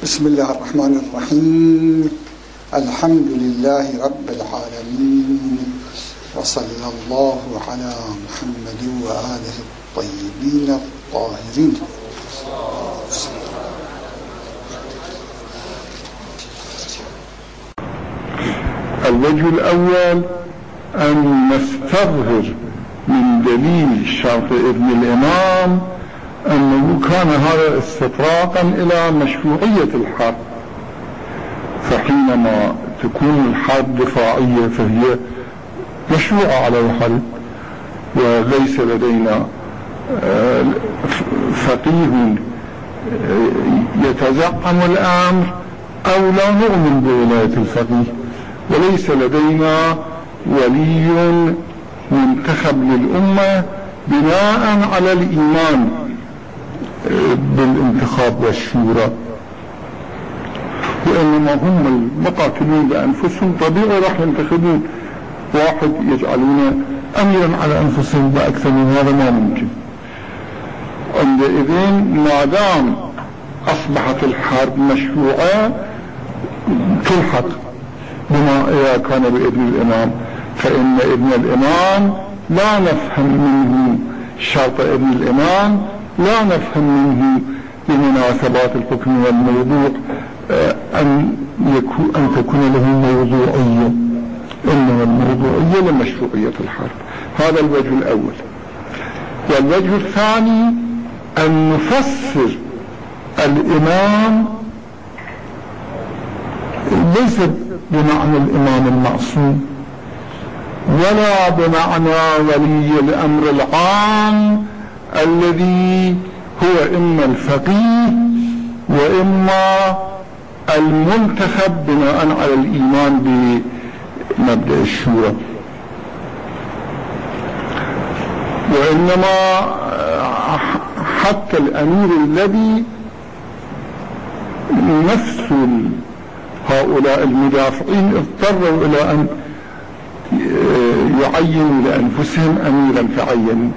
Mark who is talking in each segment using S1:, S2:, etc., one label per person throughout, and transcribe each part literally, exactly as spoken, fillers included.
S1: بسم الله الرحمن الرحيم. الحمد لله رب العالمين، وصلى الله على محمد وآله الطيبين الطاهرين.
S2: الوجه الأول أن نستظهر من دليل شرط ابن الإمام أنه كان هذا استطراقا إلى مشروعية الحرب، فحينما تكون الحرب دفاعية فهي مشروعة على الحرب، وليس لدينا فقيه يتزعم الأمر أو لا نؤمن بولاية الفقيه، وليس لدينا ولي منتخب للأمة بناء على الإيمان بالانتخاب والشورى، وإنما هم المقاتلين بأنفسهم طبيعي راح ينتخبون واحد يجعلون أميرا على أنفسهم، بأكثر من هذا ما ممكن. عندئذ ما دام أصبحت الحرب مشروعة تلحق بما إذا كان بابن الإمام، فإن ابن الإمام لا نفهم منه شرط ابن الإمام، لا نفهم منه لمناسبات الحكم والموضوع أن, يكون أن تكون له موضوعية، إنما الموضوعية لمشروعية الحرب. هذا الوجه الأول. والوجه الثاني أن نفسر الإمام ليس بمعنى الإمام المعصوم، ولا بمعنى ولي الأمر العام الذي هو إما الفقيه وإما المنتخب بناء على الإيمان بمبدأ الشورى، وإنما حتى الأمير الذي نفس هؤلاء المدافعين اضطروا إلى أن يعينوا لأنفسهم أميرا فعينوا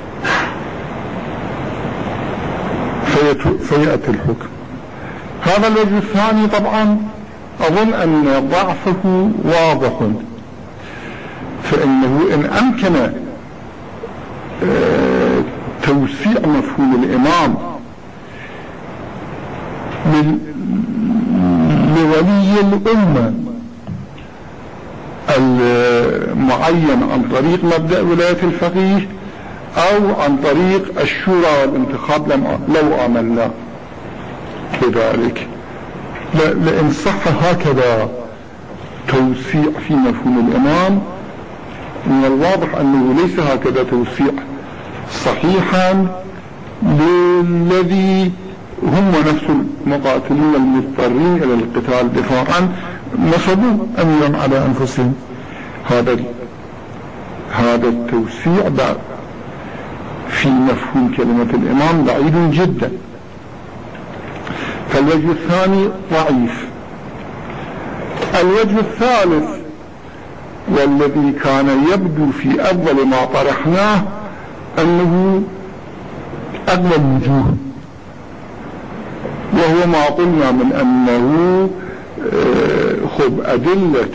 S2: فيأتي الحكم. هذا الوجه الثاني طبعا أظن أن ضعفه واضح، فإنه إن أمكن توسيع مفهوم الإمام لولي الأمة المعين عن طريق مبدأ ولاية الفقيه أو عن طريق الشورى والانتخاب لو آمنا بذلك، لأن صح هكذا توسيع في مفهوم الإمام، من الواضح أنه ليس هكذا توسيع صحيحا للذي هم نفس المقاتلين المضطرين إلى القتال دفاعا نصبوا أميرا على أنفسهم. هذا هذا التوسيع في مفهوم كلمة الإمام بعيد جدا. فالوجه الثاني ضعيف. الوجه الثالث والذي كان يبدو في أول ما طرحناه أنه أغلى الوجوه، وهو ما قلنا من أنه خب أدلة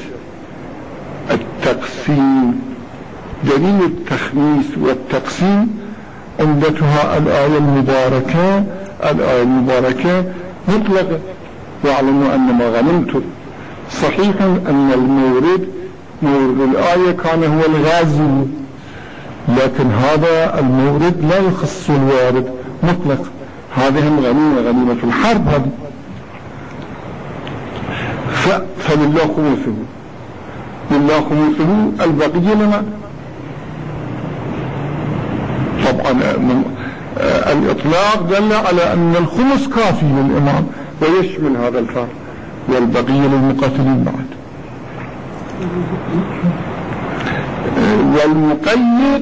S2: التقسيم دليل التخميس والتقسيم عمدتها الآية المباركة الآية المباركة مطلقة، واعلموا أن ما غنمتم. صحيح أن المورد مورد الآية كان هو الغازي، لكن هذا المورد لا يخص الوارد مطلق، هذه هم غنيمة غنيمة الحرب هذه، فلله خمسه لله خمسه البقية لنا. طبعا الإطلاق دل على أن الخمس كافي للإمام ويشمل هذا الفرق، والبقية للمقاتلين بعد. والمقيد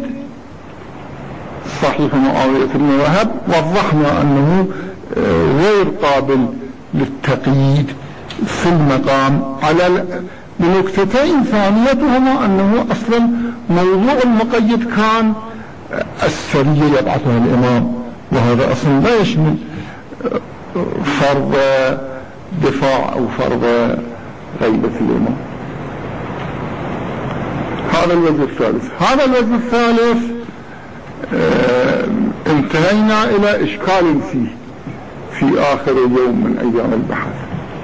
S2: صحيح معاوية بن وهب وضحنا أنه غير قابل للتقييد في المقام على بنكتتين. ثانيتهما أنه أصلا موضوع المقيد كان السرية يبعثها الإمام، وهذا أصلا لا يشمل فرض دفاع أو فرض غيبة الإمام. هذا الوجه الثالث. هذا الوجه الثالث اه انتهينا إلى إشكال فيه في آخر يوم من أيام البحث،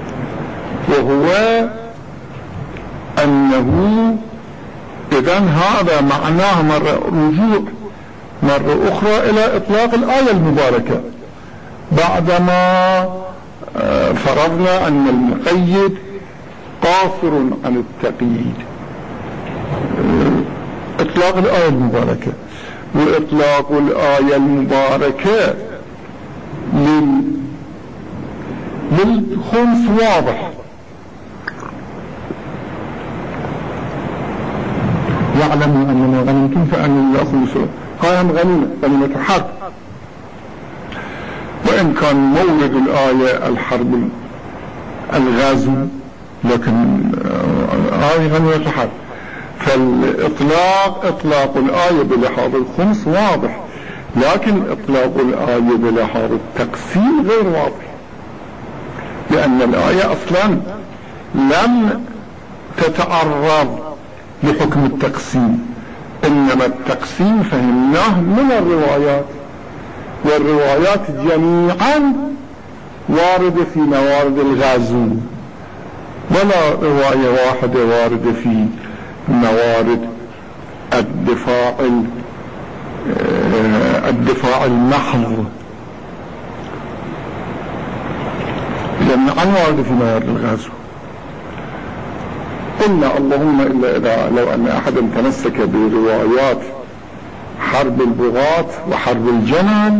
S2: وهو أنه إذن هذا معناه مرة رجوع مرة أخرى إلى إطلاق الآية المباركة، بعدما فرضنا أن المقيد قاصر عن التقييد. إطلاق الآية المباركة، وإطلاق الآية المباركة لل... للخمس واضح. يعلم أنما غنمتم فأن الله خمسه، قائم غنيمة غنيمة حرب، وإن كان مورد الآية الحرب الغازو، لكن آية غنيمة حرب. فالإطلاق إطلاق الآية بلحاظ الخمس واضح، لكن إطلاق الآية بلحاظ التقسيم غير واضح، لأن الآية أصلا لم تتعرض لحكم التقسيم، إنما التقسيم فهمناه من الروايات، والروايات جميعا واردة في موارد الغزو، ولا رواية واحدة واردة في موارد الدفاع الدفاع المحض، جميعا واردة في موارد الغزو. قلنا اللهم إلا إذا لو أن أحدا تمسك بروايات حرب البغاة وحرب الجمل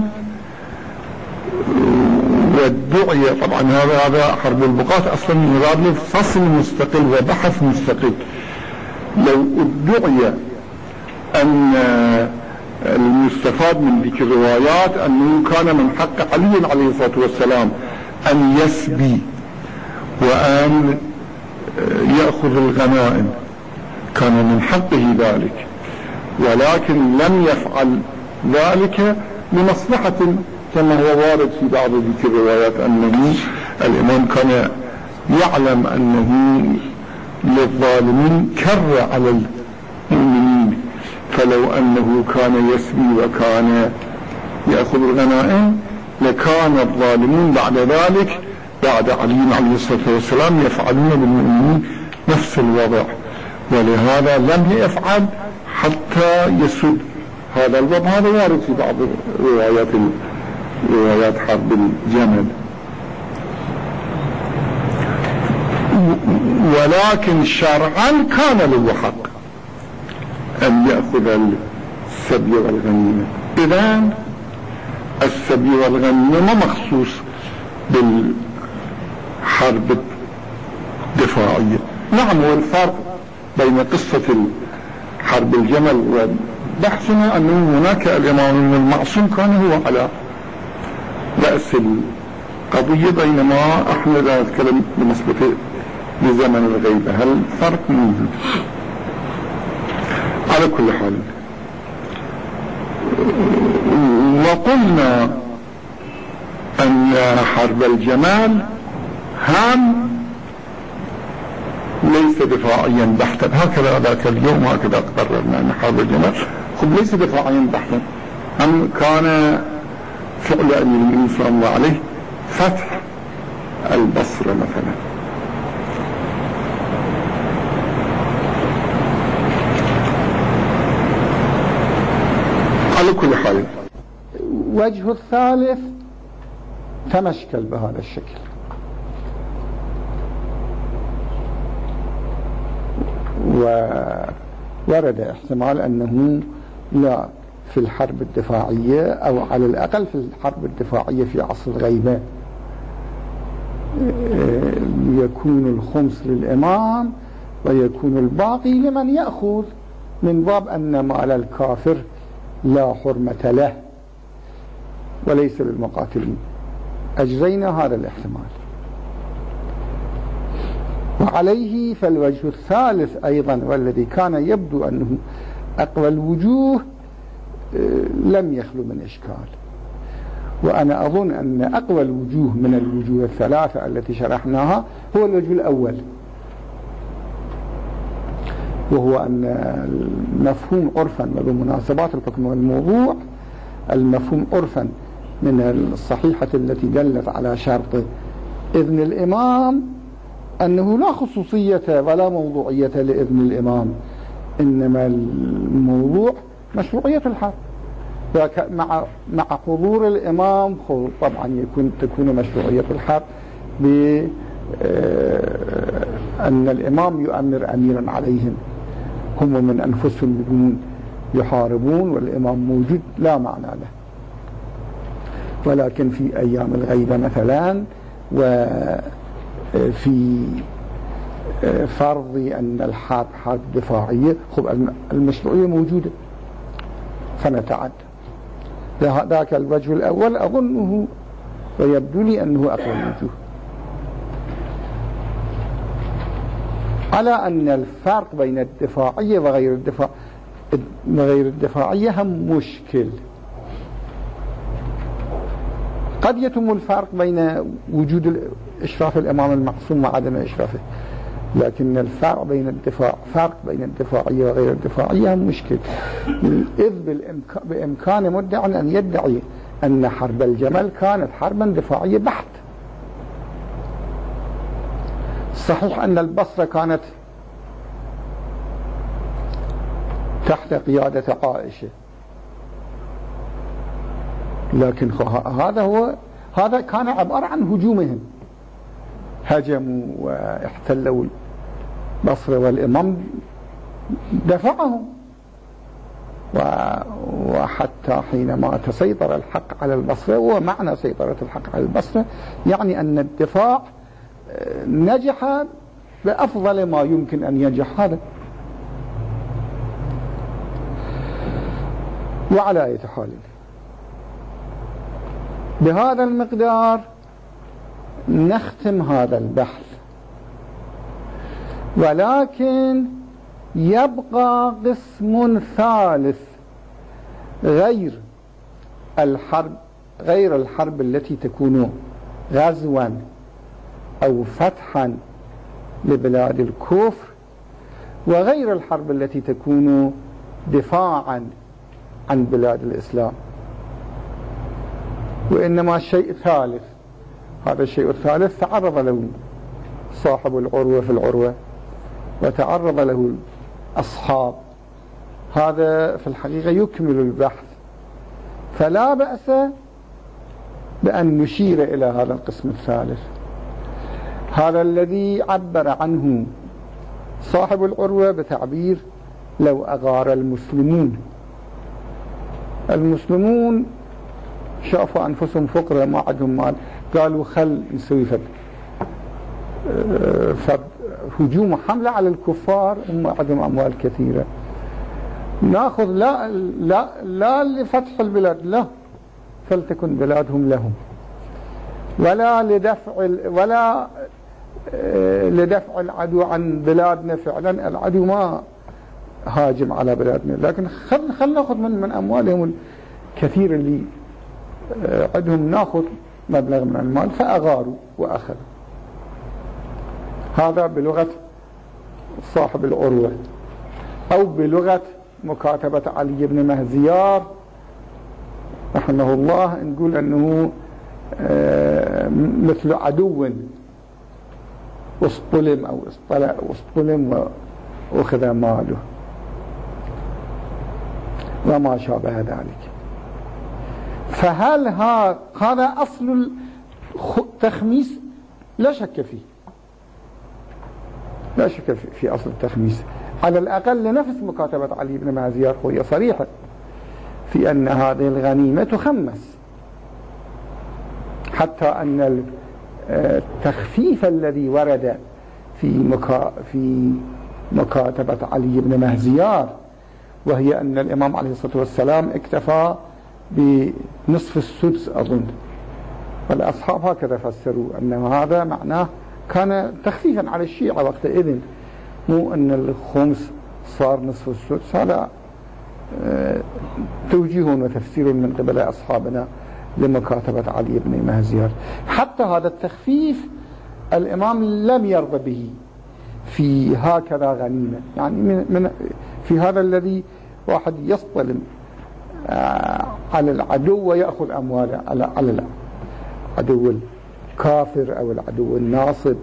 S2: والدعية، طبعا هذا هذا حرب البغاة أصلا يراد له فصل مستقل وبحث مستقل. لو ادعي أن المستفاد من ذيك الروايات أنه كان من حق علي عليه الصلاة والسلام أن يسبي وأن يأخذ الغنائم، كان من حقه ذلك، ولكن لم يفعل ذلك لمصلحة، كما هو وارد في بعض ذيك الروايات أنه الإمام كان يعلم أنه للظالمين كر على المؤمنين، فلو أنه كان يسبي وكان يأخذ الغنائم لكان الظالمون بعد ذلك بعد علي عليه الصلاة والسلام يفعلون بالمؤمنين نفس الوضع، ولهذا لم يفعل حتى يسد هذا الوضع. هذا وارد في بعض روايات روايات حرب الجمل. ولكن شرعا كان له حق أن يأخذ السبي والغنيمة. إذن السبي والغنيمة مخصوص بالحرب الدفاعية. نعم، هو الفرق بين قصة حرب الجمل وبحثنا أنه هناك الإمام المعصوم كان هو على رأس القضية، بينما احنا لا نتكلم بنسبة لزمن الغيبة. هل فرق موجود؟ على كل حال، وقلنا أن حرب الجمال هم ليس دفاعيا بحتا، هكذا ذاك اليوم هكذا قررنا أن حرب الجمال خب ليس دفاعيا بحتا، هم كان فعل أمير المؤمنين صلى الله عليه فتح البصرة مثلا. على كل حال،
S1: وجه الثالث تمشكل بهذا الشكل، وورد احتمال أنه لا في الحرب الدفاعية أو على الأقل في الحرب الدفاعية في عصر الغيبة يكون الخمس للإمام ويكون الباقي لمن يأخذ، من باب أن مال الكافر لا حرمة له وليس للمقاتلين. أجزينا هذا الاحتمال. وعليه فالوجه الثالث أيضا، والذي كان يبدو أنه أقوى الوجوه، لم يخلو من إشكال، وأنا أظن أن أقوى الوجوه من الوجوه الثلاثة التي شرحناها هو الوجه الأول، وهو أن المفهوم عرفا وبمناسبات الحكم والموضوع، المفهوم عرفا من الصحيحة التي دلت على شرط إذن الإمام أنه لا خصوصية ولا موضوعية لإذن الإمام، إنما الموضوع مشروعية الحرب. مع مع حضور الإمام طبعا يكون تكون مشروعية الحرب بأن الإمام يؤمر أميرا عليهم، هم من أنفسهم بدون يحاربون والإمام موجود لا معنى له. ولكن في أيام الغيبة مثلا وفي فرض أن الحرب حرب دفاعية، خب المشروعية موجودة فنتعد. ذاك الوجه الأول أظنه ويبدو لي أنه أقوى الوجوه، على أن الفرق بين الدفاعية وغير الدفاع وغير الدفاعية هم مشكل. قد يتم الفرق بين وجود إشراف الإمام المعصوم وعدم إشرافه، لكن الفرق بين الدفاع فرق بين الدفاعية وغير الدفاعية هم مشكل، إذ بإمكان مدع أن يدعي أن حرب الجمل كانت حربا دفاعية بحت. صحيح أن البصرة كانت تحت قيادة عائشة، لكن هذا هو هذا كان عبارة عن هجومهم، هجموا واحتلوا البصرة والإمام دفعهم، وحتى حينما تسيطر الحق على البصرة، ومعنى سيطرة الحق على البصرة يعني أن الدفاع نجح بأفضل ما يمكن أن ينجح هذا. وعلى أي حال بهذا المقدار نختم هذا البحث، ولكن يبقى قسم ثالث غير الحرب غير الحرب التي تكون غزوا أو فتحا لبلاد الكفر، وغير الحرب التي تكون دفاعا عن بلاد الإسلام، وإنما الشيء الثالث. هذا الشيء الثالث تعرض له صاحب العروة في العروة وتعرض له الأصحاب، هذا في الحقيقة يكمل البحث، فلا بأس بأن نشير إلى هذا القسم الثالث، هذا الذي عبر عنه صاحب العروة بتعبير لو أغار المسلمون. المسلمون شافوا أنفسهم فقراء ما عندهم مال، قالوا خل نسوي فد فد هجوم حملة على الكفار، هم عندهم أموال كثيرة، ناخذ لا لا لا لفتح البلاد، لا فلتكن بلادهم لهم، ولا لدفع ولا لدفع العدو عن بلادنا. فعلا العدو ما هاجم على بلادنا، لكن خل خل ناخذ من من أموالهم الكثير اللي عندهم، ناخذ مبلغ من المال، فأغاروا وأخذوا. هذا بلغة صاحب العروة، أو بلغة مكاتبة علي بن مهزيار رحمه الله نقول أنه مثل عدو واصطلم أو اصطلع واصطلم وأخذ ماله وما شابه ذلك. فهل هذا أصل التخميس؟ لا شك فيه، لا شك في أصل التخميس، على الأقل لنفس مكاتبة علي بن مهزيار هي صريحة في أن هذه الغنيمة تخمس، حتى أن التخفيف الذي ورد في مكا في مكاتبة علي بن مهزيار، وهي أن الإمام عليه الصلاة والسلام اكتفى بنصف السدس أظن، والأصحاب هكذا فسروا أن هذا معناه كان تخفيفا على الشيعة وقتئذ، مو أن الخمس صار نصف السدس. هذا توجيه وتفسير من قبل أصحابنا لمكاتبة علي بن مهزيار. حتى هذا التخفيف الإمام لم يرضى به في هكذا غنيمة، يعني من من في هذا الذي واحد يصطلم على العدو ويأخذ أمواله على على العدو الكافر أو العدو الناصب،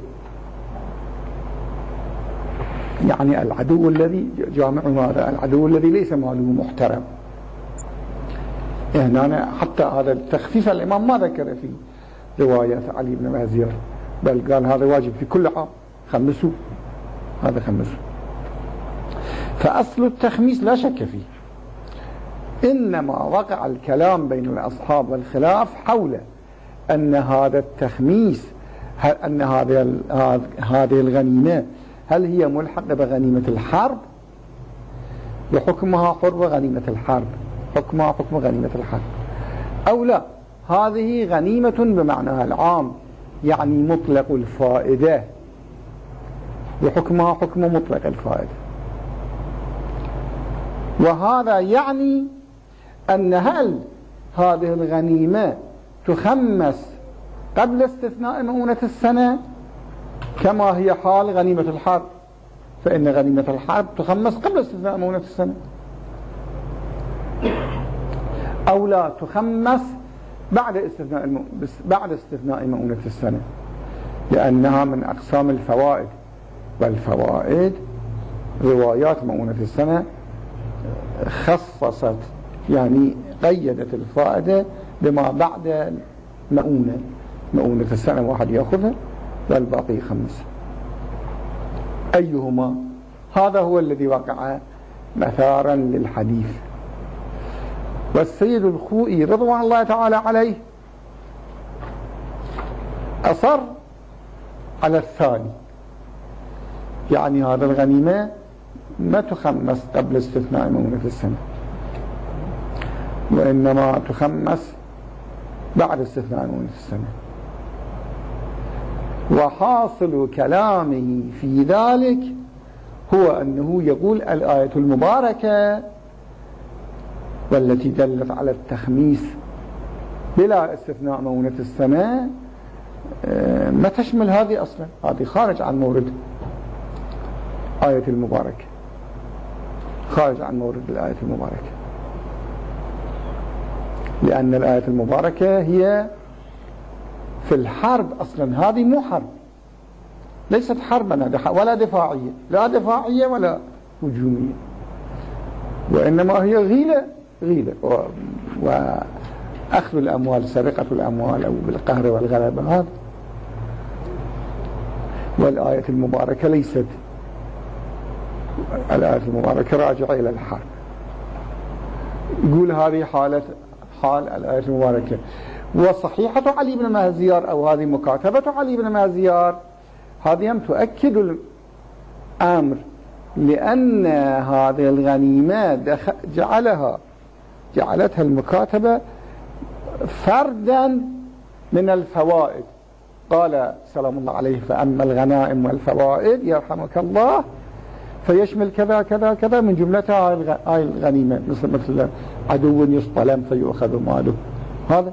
S1: يعني العدو الذي جامع ماذا؟ العدو الذي ليس ماله محترم. هنا حتى هذا التخفيف الإمام ما ذكر في رواية علي بن مهزيار، بل قال هذا واجب في كل عام، خمسوا هذا خمسوا. فأصل التخميس لا شك فيه، إنما وقع الكلام بين الأصحاب والخلاف حول أن هذا التخميس، أن هذه هذه الغنيمة هل هي ملحقة بغنيمة الحرب وحكمها حرب غنيمة الحرب، حكمها حكم غنيمة الحرب، أو لا هذه غنيمة بمعناها العام، يعني مطلق الفائدة وحكمها حكم مطلق الفائدة. وهذا يعني أن هل هذه الغنيمة تخمس قبل استثناء مؤونة السنة كما هي حال غنيمة الحرب، فإن غنيمة الحرب تخمس قبل استثناء مؤونة السنة، أو لا تخمس بعد استثناء الم... بعد استثناء مؤونة السنة، لأنها من أقسام الفوائد، والفوائد روايات مؤونة السنة خصصت يعني قيدت الفائدة بما بعد مؤونة مؤونة السنة واحد يأخذها والباقي يخمسها. أيهما؟ هذا هو الذي وقع مثارا للحديث. والسيد الخوئي رضوان الله تعالى عليه أصر على الثاني، يعني هذا الغنيمة ما تخمس قبل استثناء مؤونة السنة، وإنما تخمس بعد استثناء مؤونة السنة. وحاصل كلامه في ذلك هو أنه يقول الآية المباركة والتي دلت على التخميس بلا استثناء مؤونة السنة ما تشمل هذه أصلا، هذه خارج عن مورد آية المباركة، خارج عن مورد الآية المباركة، لأن الآية المباركة هي في الحرب أصلا، هذه مو حرب، ليست حربا ولا دفاعية، لا دفاعية ولا هجومية، وإنما هي غيلة غيلة وأخذ الأموال، سرقة الأموال أو بالقهر والغلبة هذا. والآية المباركة ليست، الآية المباركة راجعة إلى الحرب. يقول هذه حالة حال الآية المباركة. وصحيحة علي بن مهزيار أو هذه مكاتبة علي بن مهزيار هذه تؤكد الأمر، لأن هذه الغنيمة جعلها جعلتها المكاتبة فردا من الفوائد. قال سلام الله عليه فأما الغنائم والفوائد يرحمك الله فيشمل كذا كذا كذا من جملتها هاي الغنيمة، مثل مثل عدو يصطلم فيؤخذ ماله. هذا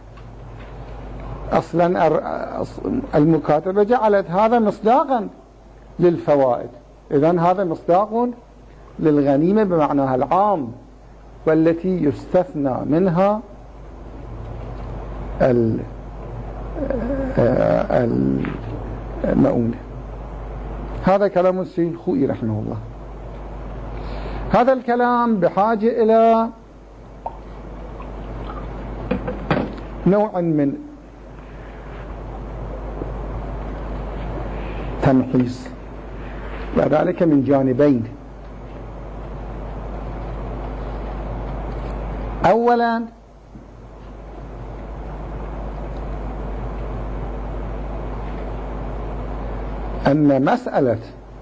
S1: أصلا المكاتبة جعلت هذا مصداقا للفوائد، إذن هذا مصداق للغنيمة بمعناها العام، والتي يستثنى منها المؤونة. هذا كلام السيد الخوئي رحمه الله. هذا الكلام بحاجة إلى نوع من تمحيص، وذلك من جانبين. أولا أن مسألة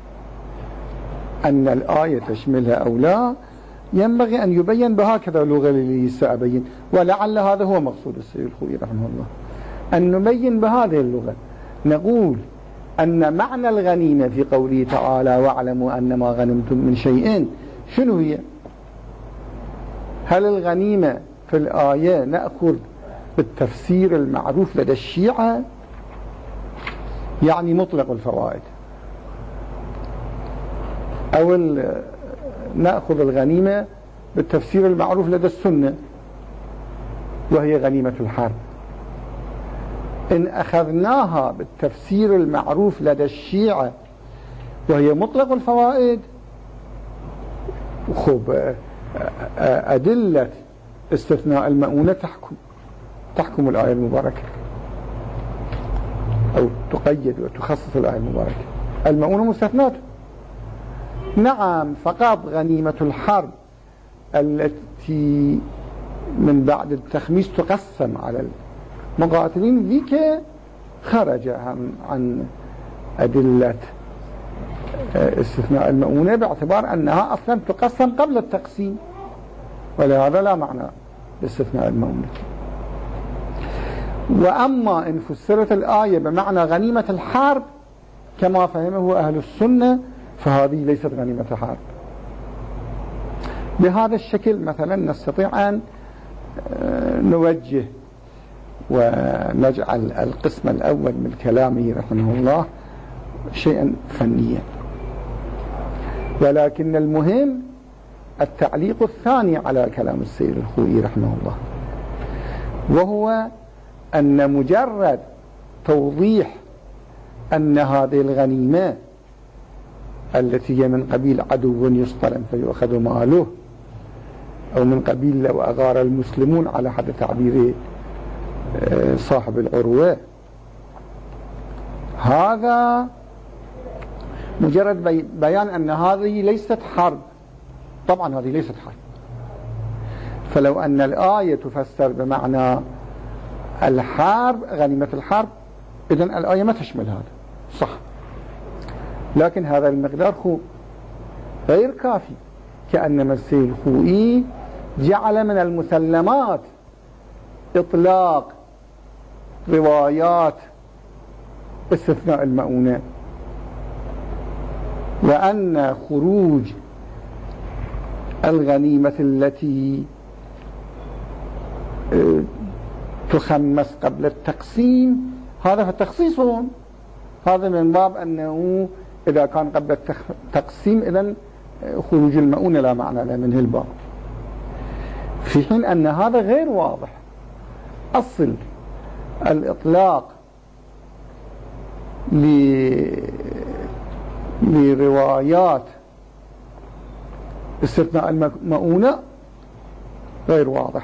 S1: أن الآية تشملها أو لا ينبغي أن يبين بهكذا اللغة اللي سأبين، ولعل هذا هو مقصود السيد الخوئي رحمه الله، أن نبين بهذه اللغة. نقول أن معنى الغنيمة في قوله تعالى واعلموا أن ما غنمتم من شيء شنو هي؟ هل الغنيمة في الآية نأخذ بالتفسير المعروف لدى الشيعة يعني مطلق الفوائد، أو نأخذ الغنيمة بالتفسير المعروف لدى السنة وهي غنيمة الحرب. إن أخذناها بالتفسير المعروف لدى الشيعة وهي مطلق الفوائد، خب أدلة استثناء المؤونة تحكم تحكم الآية المباركة أو تقيد وتخصص الآية المباركة. المؤونة مستثنات، نعم، فقط غنيمة الحرب التي من بعد التخميس تقسم على المقاتلين ذيك خرج عن, عن أدلة استثناء المؤونة باعتبار أنها أصلا تقسم قبل التقسيم، ولهذا لا معنى لاستثناء المؤونة. وأما إن فسرت الآية بمعنى غنيمة الحرب كما فهمه أهل السنة فهذه ليست غنيمة حرب. بهذا الشكل مثلا نستطيع أن نوجه ونجعل القسم الأول من كلامه رحمه الله شيئا فنيا، ولكن المهم التعليق الثاني على كلام السيد الخوئي رحمه الله، وهو أن مجرد توضيح أن هذه الغنيمة التي هي من قبيل عدو يصطلم فيؤخذ ماله، أو من قبيل لو أغار المسلمون على حد تعبير صاحب العروة، هذا مجرد بيان أن هذه ليست حرب. طبعا هذه ليست حرب، فلو أن الآية تفسر بمعنى الحرب غنيمة الحرب إذن الآية ما تشمل هذا، صح، لكن هذا المقدار خو غير كافي، كأنما السيد الخوئي جعل من المسلمات إطلاق روايات استثناء المؤونة، وأن خروج الغنيمة التي تخمس قبل التقسيم هذا فالتخصيص هذا من باب أنه إذا كان قبل التقسيم إذن خروج المؤونة لا معنى له منه الباب، في حين أن هذا غير واضح. أصل الإطلاق لروايات استثناء المؤونة غير واضح.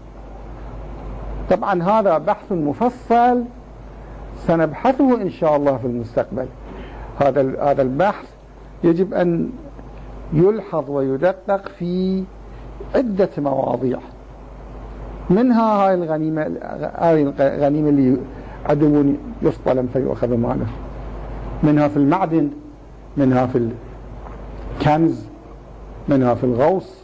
S1: طبعا هذا بحث مفصل سنبحثه إن شاء الله في المستقبل. هذا هذا البحث يجب أن يلحظ ويدقق في عدة مواضيع، منها هاي الغنيمة هاي الغنيمة اللي عدو يصطلم فيؤخذ ماله، منها في المعدن، منها في الكنز، منها في الغوص.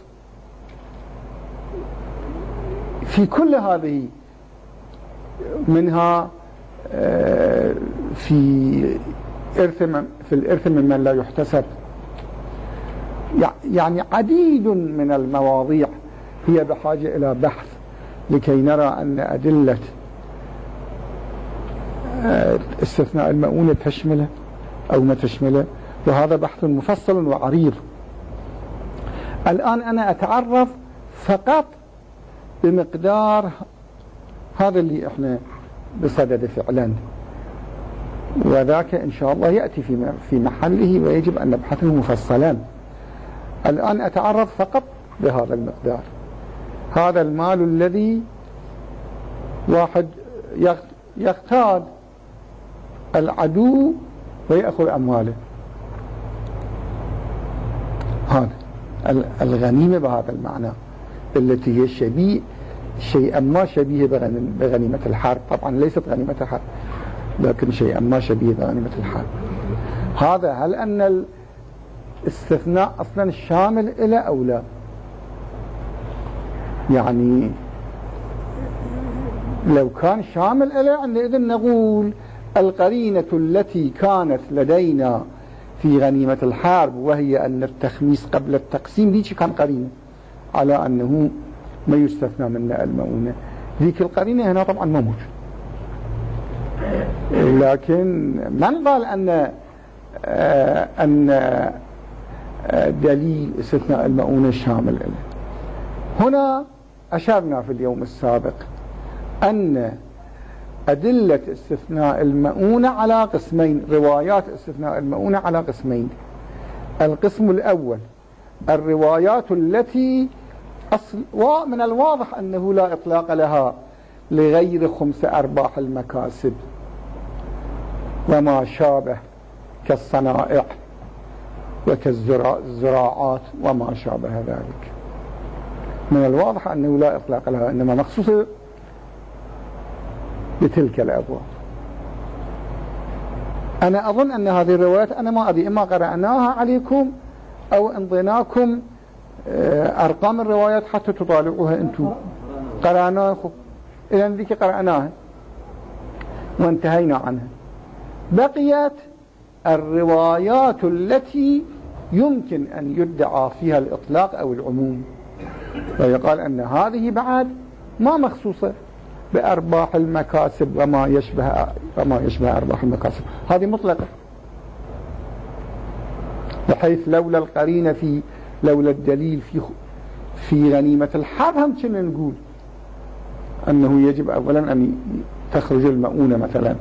S1: في كل هذه منها في إرث في الإرث ممن لا يحتسب، يعني عديد من المواضيع هي بحاجة إلى بحث لكي نرى أن أدلة استثناء المؤونة تشمله أو ما تشمله، وهذا بحث مفصل وعريض. الآن أنا أتعرف فقط بمقدار هذا اللي احنا بصدد فعلا، وذاك إن شاء الله يأتي في في محله ويجب أن نبحثه مفصلا. الآن أتعرف فقط بهذا المقدار، هذا المال الذي واحد يقتاد العدو ويأخذ أمواله، هذا الغنيمة بهذا المعنى التي هي شبيه شيئا ما شبيه بغنيمة الحرب. طبعا ليست غنيمة الحرب لكن شيئا ما شبيه بغنيمة الحرب. هذا هل أن الاستثناء أصلا شامل إلى أو لا؟ يعني لو كان شامل إلى عندئذ نقول القرينة التي كانت لدينا في غنيمة الحرب وهي أن التخميس قبل التقسيم دي كان قرينة على أنه ما يستثنى من المؤونة. ذيك القرينة هنا طبعا ما موجود. لكن من قال أن آه أن آه دليل استثناء المؤونة شامل له؟ هنا أشرنا في اليوم السابق أن أدلة استثناء المؤونة على قسمين، روايات استثناء المؤونة على قسمين. القسم الأول الروايات التي أصل ومن الواضح أنه لا إطلاق لها لغير خمس أرباح المكاسب وما شابه كالصنائع وكالزراعات وما شابه ذلك. من الواضح أنه لا إطلاق لها، إنما مخصوصة بتلك الأبواب. أنا أظن أن هذه الروايات أنا ما أدري إما قرأناها عليكم أو انضيناكم أرقام الروايات حتى تطالعوها أنتم. قرأناها، إذن ذيك قرأناها وانتهينا عنها. بقيت الروايات التي يمكن أن يدعى فيها الإطلاق أو العموم، ويقال أن هذه بعد ما مخصوصة بأرباح المكاسب وما يشبه وما يشبه أرباح المكاسب، هذه مطلقة، بحيث لولا القرينة في لولا الدليل في في غنيمة الحرب هم كنا نقول أنه يجب أولا أن تخرج المؤونة مثلا،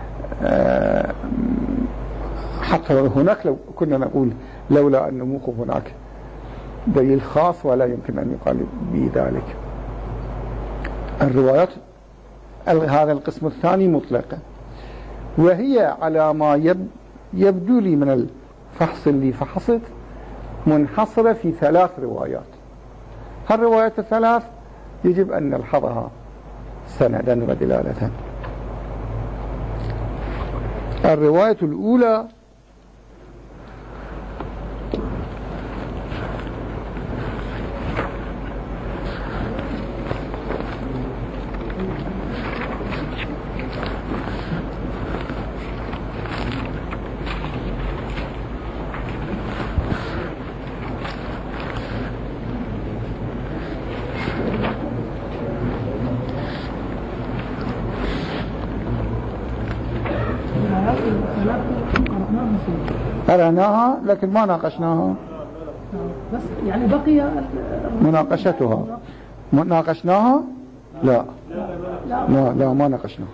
S1: حتى هناك لو كنا نقول لولا أن موقف هناك دليل خاص ولا يمكن أن يقال بذلك. الروايات هذا القسم الثاني مطلقة، وهي على ما يبدو لي من الفحص اللي فحصت منحصرة في ثلاث روايات. هالروايات الثلاث يجب أن نلحظها سندا ودلالة. الرواية الأولى قرأناها لكن ما ناقشناها،
S3: بس يعني بقي
S1: مناقشتها. ناقشناها؟ لا
S3: لا
S1: لا, لا ما ناقشناها.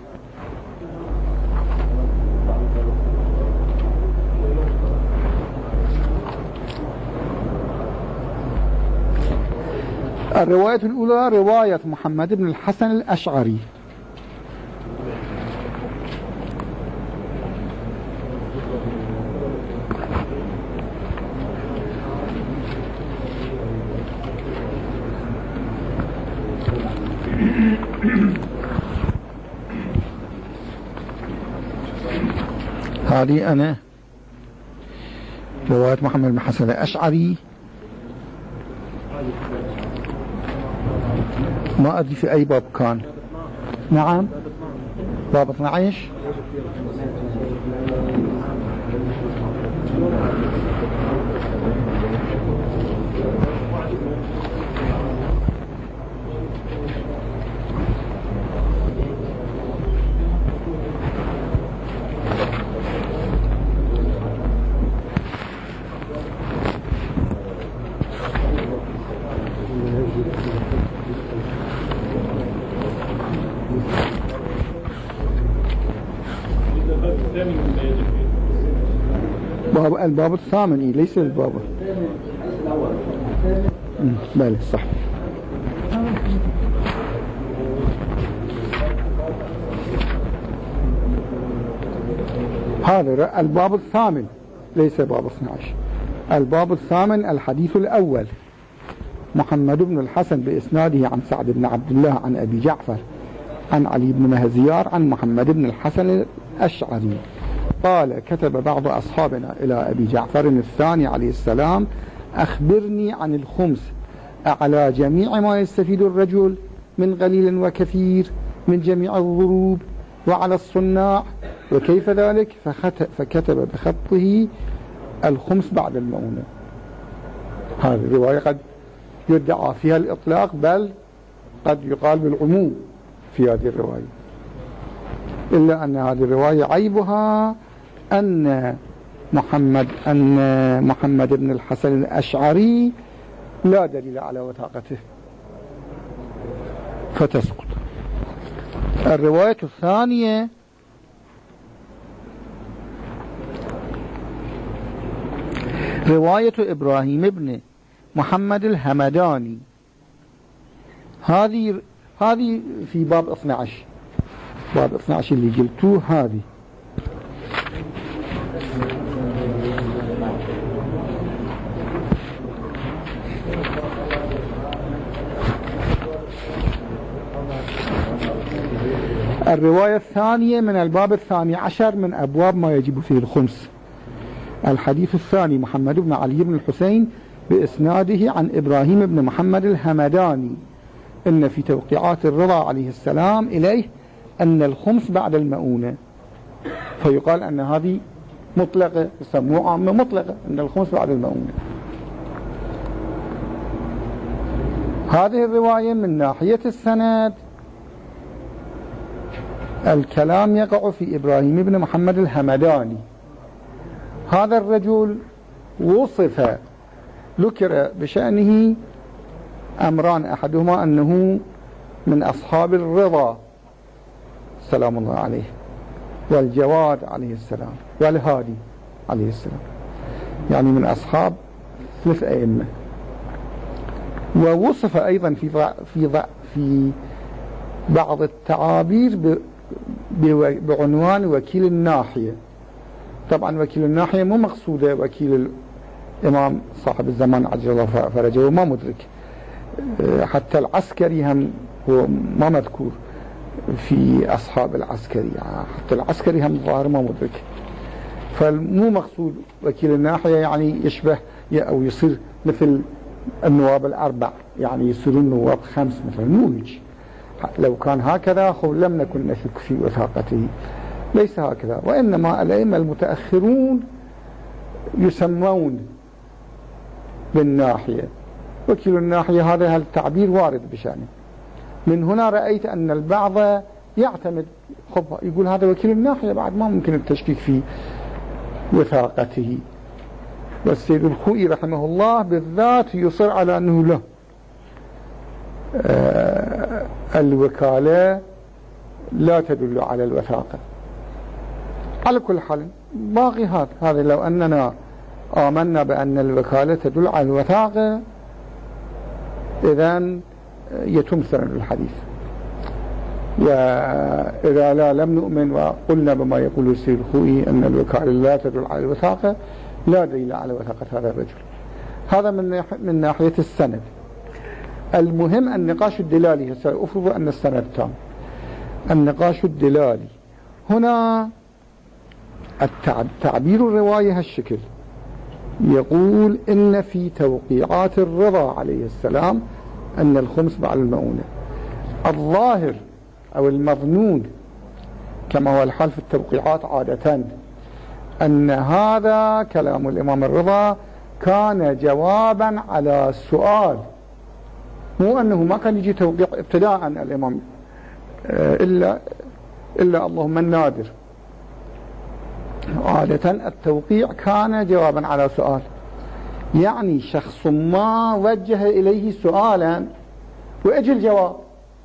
S1: الرواية الأولى رواية محمد بن الحسن الأشعري. هذه أنا رواية محمد بن الحسن الأشعري، ما أدري في أي باب كان. نعم باب اثني عشر. باب الباب الثامن ليس الباب بله صح. هذا الباب الثامن ليس باب اثني عشر. الباب الثامن الحديث الأول محمد بن الحسن بإسناده عن سعد بن عبد الله عن أبي جعفر عن علي بن مهزيار عن محمد بن الحسن الأشعري قال كتب بعض أصحابنا إلى أبي جعفر الثاني عليه السلام أخبرني عن الخمس على جميع ما يستفيد الرجل من قليل وكثير من جميع الضروب وعلى الصناع وكيف ذلك، فكتب بخطه الخمس بعد المؤونة. هذه الرواية قد يدعى فيها الإطلاق بل قد يقال بالعموم، في هذه الرواية، إلا أن هذه الرواية عيبها أن محمد أن محمد بن الحسن الأشعري لا دليل على وثاقته فتسقط. الرواية الثانية رواية إبراهيم بن محمد الهمداني، هذه هذه في باب اثني عشر، باب اثني عشر اللي قلتوه. هذه الرواية الثانية من الباب الثاني عشر من أبواب ما يجب فيه الخمس. الحديث الثاني محمد بن علي بن الحسين بإسناده عن إبراهيم بن محمد الهمداني إن في توقيعات الرضا عليه السلام إليه أن الخمس بعد المؤونة، فيقال أن هذه مطلقة، يسموها عامة مطلقة، أن الخمس بعد المؤونة. هذه الرواية من ناحية السند الكلام يقع في إبراهيم بن محمد الهمداني. هذا الرجل وصف ذكر بشأنه أمران، أحدهما أنه من أصحاب الرضا سلام الله عليه، والجواد عليه السلام، والهادي عليه السلام، يعني من أصحاب ثلاث أئمة. ووصف أيضا في ضع في ضع في بعض التعابير بعنوان وكيل الناحية. طبعا وكيل الناحية مو مقصودة وكيل الإمام صاحب الزمان عجل الله فرجه، ما مدرك، حتى العسكري هم هو ما مذكور في أصحاب العسكري، حتى العسكري هم ظاهر ما مدرك. فمو مقصود وكيل الناحية يعني يشبه أو يصير مثل النواب الأربع، يعني يصيرون نواب خمس مثلا، مو هيك. لو كان هكذا لم نكن نشك في وثاقته، ليس هكذا. وإنما الأئمة المتأخرون يسمون بالناحية، وكيل الناحية، هذا التعبير وارد بشأنه. من هنا رأيت أن البعض يعتمد خب يقول هذا وكيل الناحية، بعد ما ممكن التشكيك في وثاقته. والسيد الخوئي رحمه الله بالذات يصر على أنه له آه الوكالة لا تدل على الوثاقة. على كل حال باقي هذا هذا لو أننا آمنا بأن الوكالة تدل على الوثاقة إذن يتم سند الحديث، وإذا لا لم نؤمن وقلنا بما يقول السيد الخوئي أن الوكالة لا تدل على الوثاقة، لا دليل على وثاقة هذا الرجل. هذا من من ناحية السند. المهم النقاش الدلالي. سأفرض أن السند تام. النقاش الدلالي هنا التعبير الرواية هالشكل، يقول إن في توقيعات الرضا عليه السلام أن الخمس بعد المؤونة. الظاهر أو المظنون كما هو الحال في التوقيعات عادة أن هذا كلام الإمام الرضا كان جوابا على السؤال، مو أنه ما كان يجي توقيع ابتداء الإمام إلا إلا اللهم النادر. عادة التوقيع كان جوابا على سؤال، يعني شخص ما وجه إليه سؤالا وأجل الجواب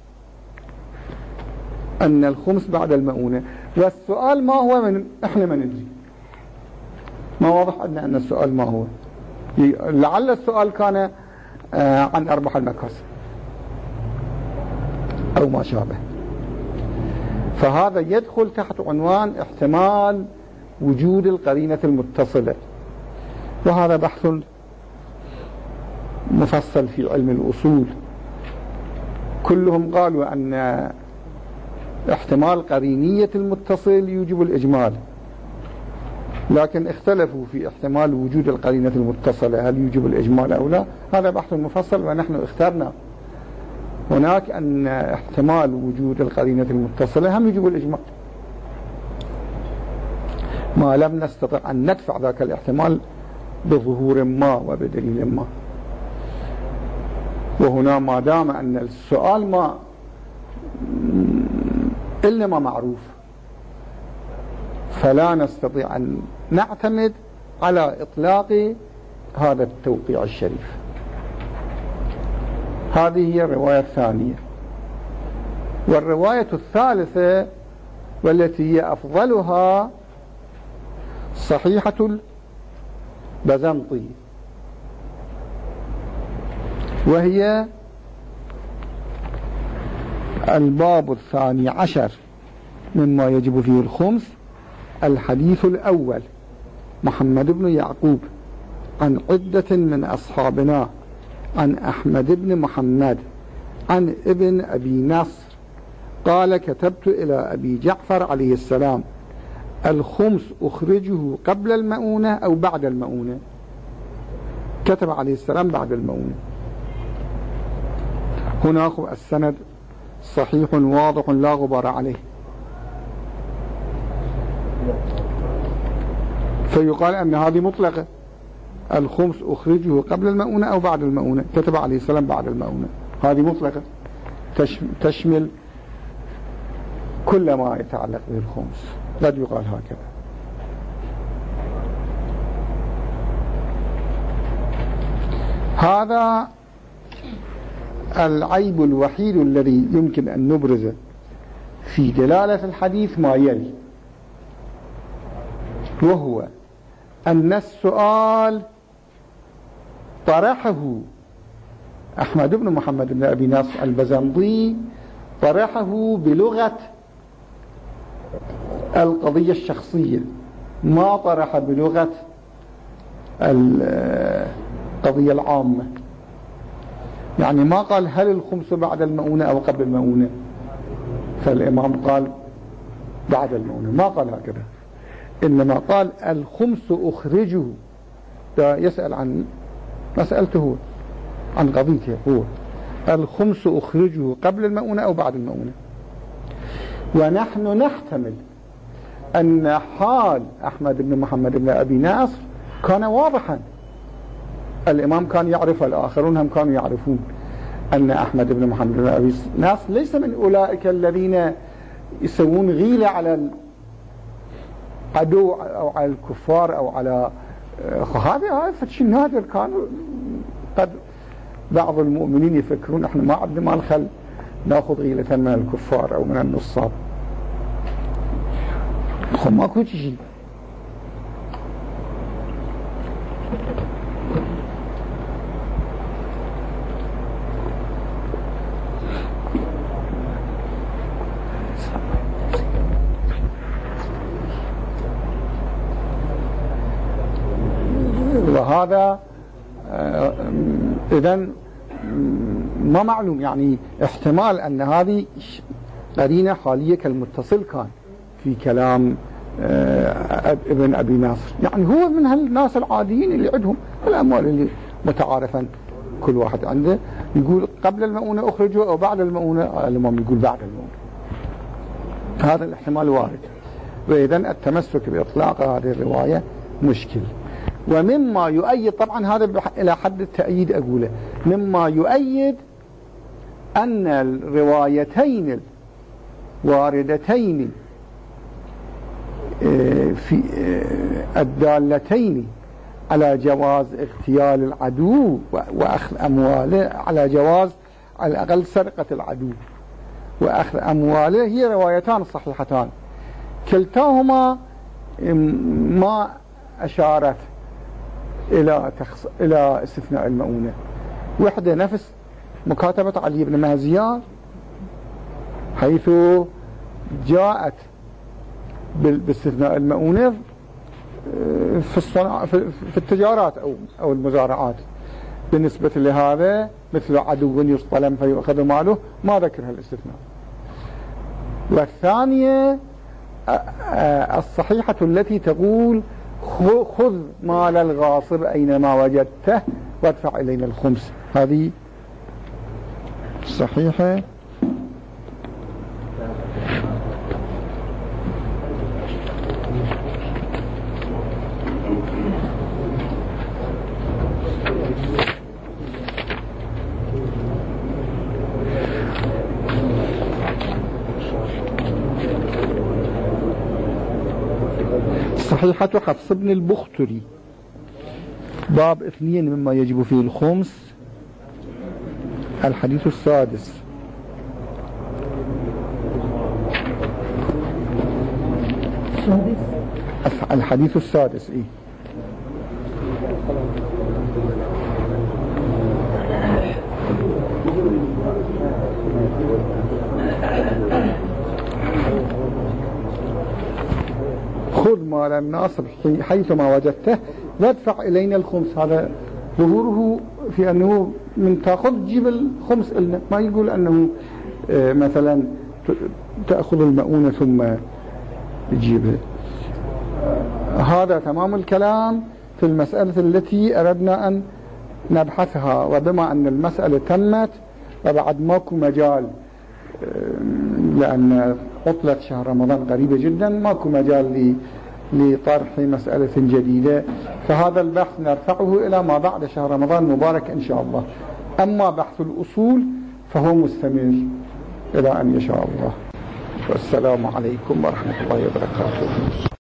S1: أن الخمس بعد المؤونة، والسؤال ما هو من إحنا ما ندري، ما واضح عندنا أن السؤال ما هو، لعل السؤال كان عن أرباح المكاسب أو ما شابه. فهذا يدخل تحت عنوان احتمال وجود القرينة المتصلة، وهذا بحث مفصل في علم الأصول. كلهم قالوا أن احتمال قرينية المتصل يوجب الإجمال، لكن اختلفوا في احتمال وجود القرينة المتصلة هل يوجب الإجمال أو لا. هذا بحث مفصل ونحن اخترنا هناك أن احتمال وجود القرينة المتصلة هم يوجب الإجمال، ما لم نستطع أن ندفع ذاك الاحتمال بظهور ما وبدليل ما. وهنا ما دام أن السؤال ما إنما معروف، فلا نستطيع أن نعتمد على إطلاق هذا التوقيع الشريف. هذه هي الرواية الثانية. والرواية الثالثة والتي هي أفضلها صحيحة البزنطي، وهي الباب الثاني عشر مما يجب فيه الخمس. الحديث الأول: محمد بن يعقوب عن عدة من أصحابنا عن أحمد بن محمد عن ابن أبي نصر قال: كتبت إلى أبي جعفر عليه السلام: الخمس أخرجه قبل المؤونة أو بعد المؤونة؟ كتب عليه السلام بعد المؤونة. هنا السند صحيح واضح لا غبار عليه، فيقال أن هذه مطلقة: الخمس أخرجه قبل المؤونة أو بعد المؤونة. كتب عليه السلام بعد المؤونة، هذه مطلقة تشمل كل ما يتعلق بالخمس، قد يقال هكذا. هذا العيب الوحيد الذي يمكن أن نبرزه في دلالة الحديث ما يلي، وهو أن السؤال طرحه أحمد بن محمد بن أبي نصر البزنطي، طرحه بلغة القضية الشخصية، ما طرح بلغة القضية العامة. يعني ما قال هل الخمس بعد المؤونة أو قبل المؤونة، فالإمام قال بعد المؤونة، ما قال هكذا، إنما قال الخمس أخرجه. يسأل عن مسألته، عن قضيته هو: الخمس أخرجه قبل المؤونة أو بعد المؤونة؟ ونحن نحتمل أن حال أحمد بن محمد بن أبي نصر كان واضحا، الإمام كان يعرف، الآخرون هم كانوا يعرفون أن أحمد بن محمد بن أبي نصر ليس من أولئك الذين يسوون غيلة على العدو أو على الكفار أو على هذا هذا شيء نادر. كانوا قد بعض المؤمنين يفكرون احنا ما عندنا ما نخل ناخذ غيلة من الكفار أو من النصاب، خب ماكو شيء. وهذا إذن ما معلوم، يعني احتمال أن هذه قرينة حالية كالمتصل كان في كلام ابن أبي نصر، يعني هو من هالناس العاديين اللي عندهم الأموال اللي متعارفا كل واحد عنده، يقول قبل المؤونة أخرجه أو بعد المؤونة، الإمام يقول بعد المؤونة. هذا الاحتمال وارد، وإذن التمسك بإطلاق هذه الرواية مشكل. ومما يؤيد، طبعا هذا إلى حد التأييد أقوله، مما يؤيد أن الروايتين الواردتين في الدالتين على جواز اغتيال العدو وأخذ أمواله، على جواز على الأقل سرقة العدو وأخذ أمواله، هي روايتان صحيحتان، كلتاهما ما أشارت إلى تخص... إلى استثناء المؤونة. وحدة نفس مكاتبة علي بن مهزيار، حيث جاءت باستثناء المؤونة في الصنع... في التجارات أو أو المزارعات، بالنسبة لهذا مثل عدو يصطلم فيؤخذ ماله، ما ذكرها الاستثناء. والثانية الصحيحة التي تقول خذ مال الغاصب أينما وجدته وادفع إلينا الخمس، هذه صحيحة. صحيحة حفص بن البختري، باب اثنين مما يجب فيه الخمس، الحديث السادس. الحديث السادس إيه؟ خذ مال الناس حيثما وجدته وادفع إلينا الخمس. هذا ظهوره في أنه من تأخذ تجيب الخمس إلنا، ما يقول أنه مثلا تأخذ المؤونة ثم تجيبه. هذا تمام الكلام في المسألة التي أردنا أن نبحثها، وبما أن المسألة تمت وبعد ماكو مجال، لأن عطلة شهر رمضان قريبة جدا، ماكو مجال لطرح مسألة جديدة، فهذا البحث نرفعه إلى ما بعد شهر رمضان مبارك إن شاء الله. أما بحث الأصول فهو مستمر إلى أن يشاء الله. والسلام عليكم ورحمة الله وبركاته.